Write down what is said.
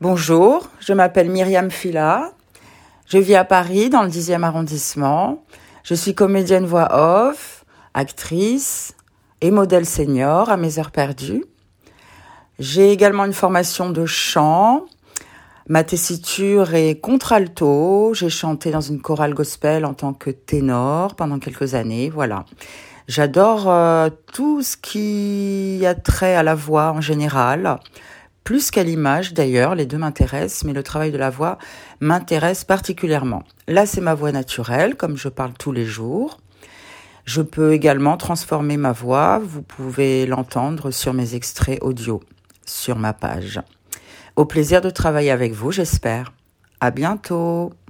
Bonjour, je m'appelle Myriam Fila. Je vis à Paris, dans le 10e arrondissement. Je suis comédienne voix off, actrice et modèle senior à mes heures perdues. J'ai également une formation de chant. Ma tessiture est contralto. J'ai chanté dans une chorale gospel en tant que ténor pendant quelques années. Voilà. J'adore tout ce qui a trait à la voix en général. Plus qu'à l'image d'ailleurs, les deux m'intéressent, mais le travail de la voix m'intéresse particulièrement. Là, c'est ma voix naturelle, comme je parle tous les jours. Je peux également transformer ma voix, vous pouvez l'entendre sur mes extraits audio, sur ma page. Au plaisir de travailler avec vous, j'espère. À bientôt.